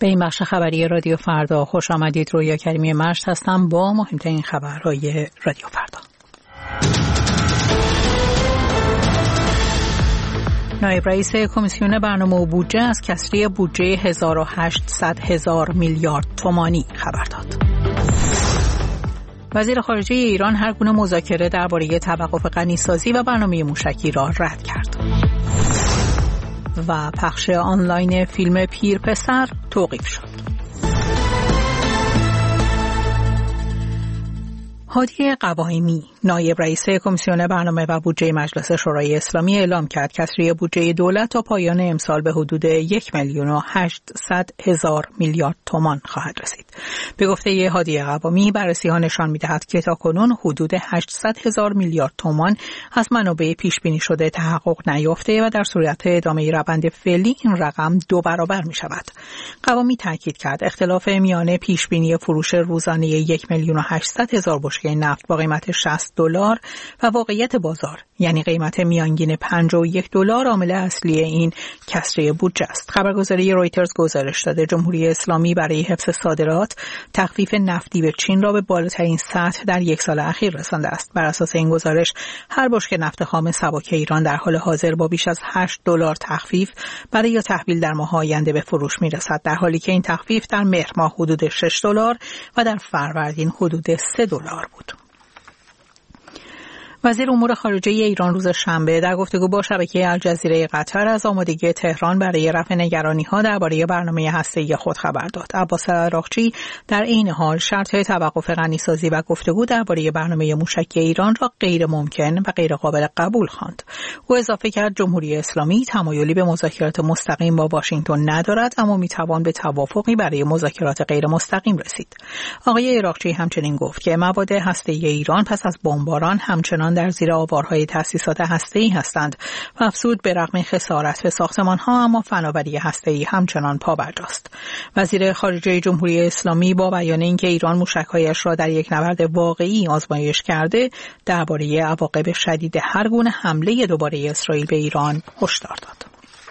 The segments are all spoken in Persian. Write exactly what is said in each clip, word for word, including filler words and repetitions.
به این بخش خبری رادیو فردا خوش آمدید. رویا کریمی مشت هستم با مهمترین خبرهای رادیو فردا. نایب رئیس کمیسیون برنامه و بودجه از کسری بودجه هزار و هشتصد هزار میلیارد تومانی خبر داد. وزیر خارجه ایران هر گونه مذاکره درباره توقف غنیسازی و برنامه موشکی را رد کرد. و پخش آنلاین فیلم پیر پسر توقیف شد. هادی قوایمی نایب رئیس کمیسیون برنامه و بودجه مجلس شورای اسلامی اعلام کرد کسری بودجه دولت تا پایان امسال به حدود یک میلیون و هشتصد هزار میلیارد تومان خواهد رسید. به گفته هادی قوایمی بررسی‌ها نشان می‌دهد که تاکنون حدود هشتصد هزار میلیارد تومان از منابع پیش بینی شده تحقق نیافته و در صورت ادامه روند فعلی این رقم دو برابر می‌شود. قوایمی تاکید کرد اختلاف میان پیش بینی فروش روزانه یک میلیون و هشتصد هزار بشکه نفت با قیمت شصت دلار و واقعیت بازار یعنی قیمت میانگین پنجاه و یک دلار عامل اصلی این کسری بودجه است. خبرگزاری رویترز گزارش داده جمهوری اسلامی برای حفظ صادرات تخفیف نفتی به چین را به بالاترین سطح در یک سال اخیر رسانده است. بر اساس این گزارش هر بشکه نفت خام سبک ایران در حال حاضر با بیش از هشت دلار تخفیف برای تحویل در ماه آینده به فروش میرسد، در حالی که این تخفیف در مهر ماه حدود شش دلار و در فروردین حدود سه دلار بود. وزیر امور خارجه ایران روز شنبه در گفتگو با شبکه الجزیره قطر از آمادگی تهران برای رفع نگرانی‌ها درباره برنامه هسته‌ای خود خبر داد. عباس عراقچی در عین حال شرط توقف غنیسازی و گفتگو درباره برنامه موشکی ایران را غیر ممکن و غیر قابل قبول خواند. او اضافه کرد جمهوری اسلامی تمایلی به مذاکرات مستقیم با واشنگتن ندارد، اما می‌توان به توافقی برای مذاکرات غیر مستقیم رسید. آقای عراقچی همچنین گفت که مواد هسته‌ای ایران پس از بمباران همچنان در زیر آوارهای تأسیسات هسته‌ای هستند و افزود به رغم خسارت به ساختمان‌ها اما فناوری هسته‌ای همچنان پابرجاست. وزیر خارجه جمهوری اسلامی با بیان اینکه ایران موشک‌هایش را در یک نبرد واقعی آزمایش کرده درباره عواقب شدید هر گونه حمله دوباره اسرائیل به ایران هشدار داد.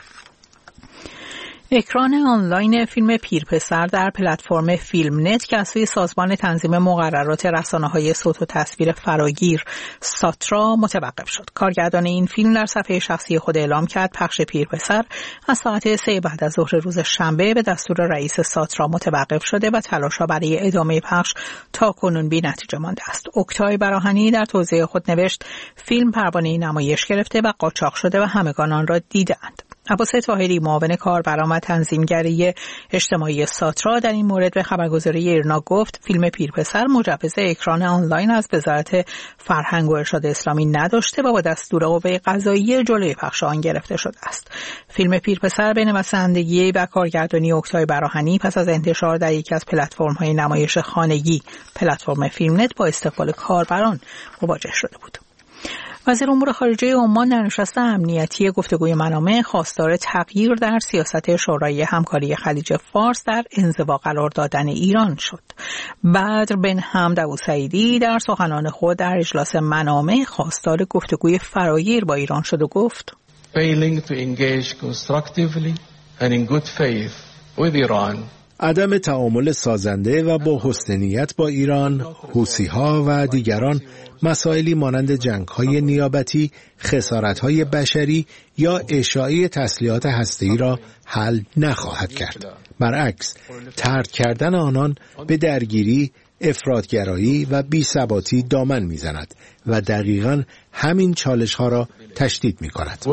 اکران آنلاین فیلم پیر پسر در پلتفرم فیلم نت که از سوی سازمان تنظیم مقررات رسانه‌های صوت و تصویر فراگیر ساترا متوقف شد. کارگردان این فیلم در صفحه شخصی خود اعلام کرد پخش پیر پسر از ساعت سه بعد از ظهر روز شنبه به دستور رئیس ساترا متوقف شده و تلاش‌ها برای ادامه پخش تا کنون بی‌نتیجه مانده است. اکتای براهنی در توضیح خود نوشت فیلم پروانه نمایش گرفته و قاچاق شده و همگان آن را دیدند. عباس طاهری معاون کاربران و تنظیمگری اجتماعی ساترا در این مورد به خبرگزاری ایرنا گفت فیلم پیرپسر مجوز اکران آنلاین از وزارت فرهنگ و ارشاد اسلامی نداشته و با دستور قوه قضاییه جلوی پخش آن گرفته شده است. فیلم پیرپسر به نویسندگی و کارگردانی اکتای براهنی پس از انتشار در یکی از پلتفرم‌های نمایش خانگی پلتفرم فیلم نت با استقبال کاربران مواجه شده بود. وزیر امور خارجه عمان در نشست امنیتی گفتگوی منامه خواستار تغییر در سیاست شورای همکاری خلیج فارس در انزوا قرار دادن ایران شد. بدر بن حمد ابوسعیدی در سخنان خود در اجلاس منامه خواستار گفتگوی فراگیر با ایران شد و گفت Failing to engage constructively and in good faith with Iran عدم تعامل سازنده و با حسن نیت با ایران، حوثی‌ها و دیگران مسائلی مانند جنگ‌های نیابتی، خسارت‌های بشری یا اشاعه تسلیحات هسته‌ای را حل نخواهد کرد. برعکس، طرد کردن آنان به درگیری، افراط‌گرایی و بی‌ثباتی دامن می‌زند و دقیقاً همین چالش‌ها را تشدید می‌کند.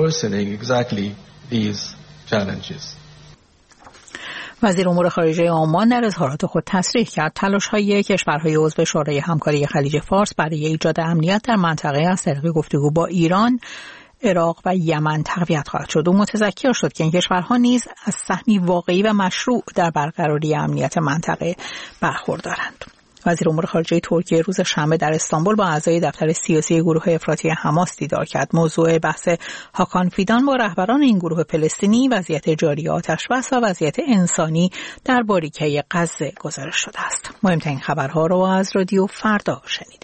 وزیر امور خارجه عمان در اظهارات خود تصریح کرد تلاش‌های کشورهای عضو شورای همکاری خلیج فارس برای ایجاد امنیت در منطقه از طریق گفتگو با ایران، عراق و یمن تقویت خواهد شد. او متذکر شد که این کشورها نیز از سهمی واقعی و مشروع در برقراری امنیت منطقه برخوردارند. وزیر امور خارجه ترکیه روز شنبه در استانبول با اعضای دفتر سیاسی گروه افراطی حماس دیدار کرد. موضوع بحث هاکان فیدان با رهبران این گروه فلسطینی وضعیت جاری آتش‌بس و وضعیت انسانی در باریکه غزه گزارش شده است. مهمترین خبرها را از رادیو فردا شنید.